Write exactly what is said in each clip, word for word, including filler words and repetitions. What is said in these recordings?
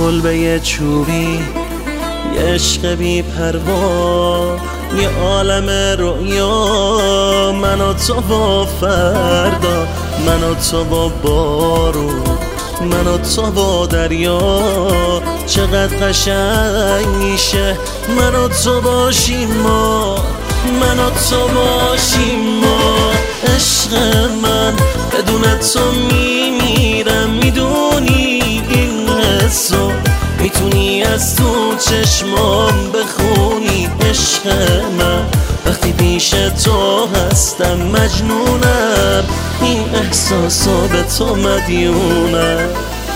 کلبه چوبی، یه عشق بی پروا، یه عالم رویا. من و تو با فردا، من و تو با بارون، من و تو با دریا. چقدر قشنگ میشه من و تو باشیم ما، من و تو باشیم ما. عشق من بدون تو میمیرم، میدونی این حسو، میتونی از تو چشمام بخونی. عشق من وقتی پیش تو هستم مجنونم، این احساسا به تو مدیونم.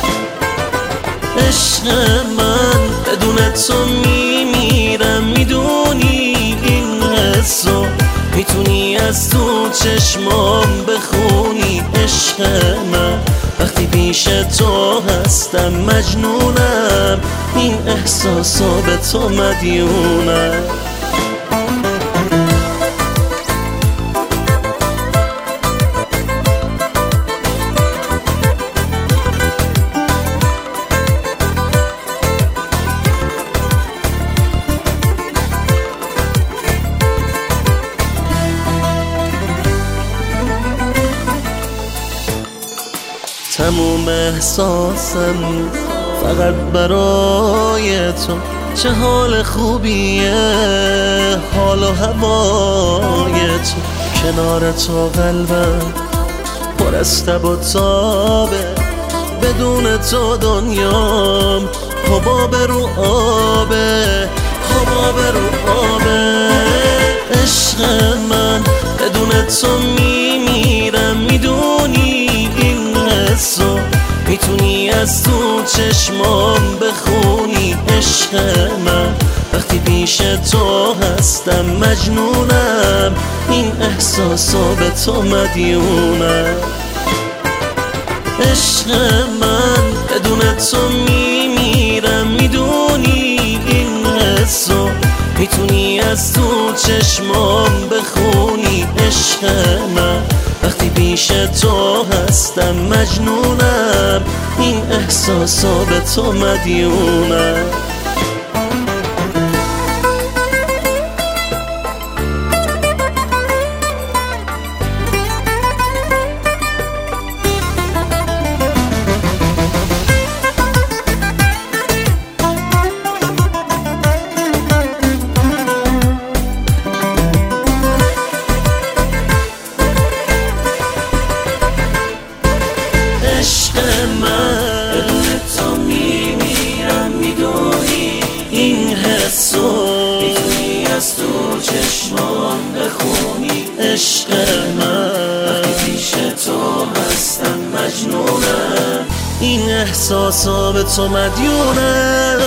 عشق من بدون تو میمیرم، میدونی این حسو، میتونی از تو چشمام بخونی. عشق من وقتی پیش تو هستم مجنونم، این احساسا به تو مدیونم. تموم احساسم فقط برای تو، چه حال خوبیه حال و هوای تو. کنار تو قلبم پر از تب و تابه، بدون تو دنیام حباب رو آبه، حباب رو آبه. عشق من بدون تو میمیرم، میدونی این حسو، میتونی از تو چشمام بخونی. عشق من وقتی پیش تو هستم مجنونم، این احساسا به تو مدیونم. عشق من بدون تو میمیرم، میدونی این حسو، میتونی از تو چشمام بخونی. عشق من وقتی پیش تو هستم مجنونم، این احساسا به تو مدیونم. عشق من بدون تو میمیرم، میدونی این حسو، میتونی از تو چشمان بخونی. عشق من وقتی پیش تو هستم مجنونم، این احساسا به تو مدیونم.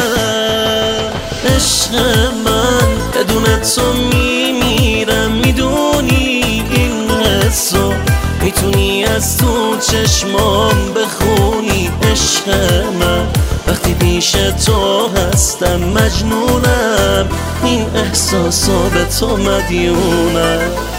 عشق من بدون تو میمیرم، میدونی این حسو، میتونی از تو چشمام بخونی. عشق من وقتی پیش تو هستم مجنونم، این احساسا به تو مدیونم.